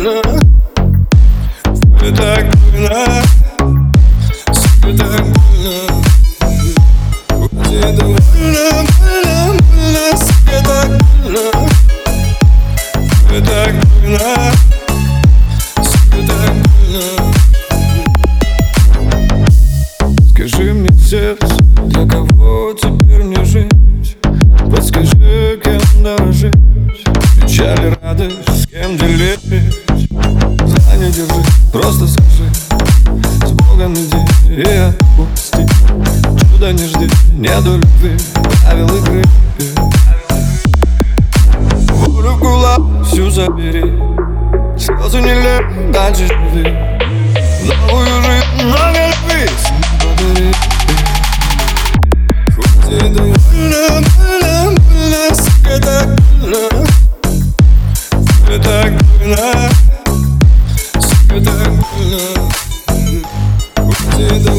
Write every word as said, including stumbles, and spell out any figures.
больно, тебе так больно, тебе так больно. Тебе довольно больно, больно, тебе так больно, тебе так больно, тебе так больно. Скажи мне, сердце, для кого теперь мне жить? Подскажи, кем дорожить? Печаль и радость, с кем делить? Знай, не держи, просто скажи. С Богом иди и отпусти. Чудо не жди, нету любви, правил игры. Волю в кулак всю забери, слезы не лей, дальше живи. Новую жизнь, много любви подари. Тебе довольно больно, больно, тебе так больно, тебе так больно, тебе так больно. Тебе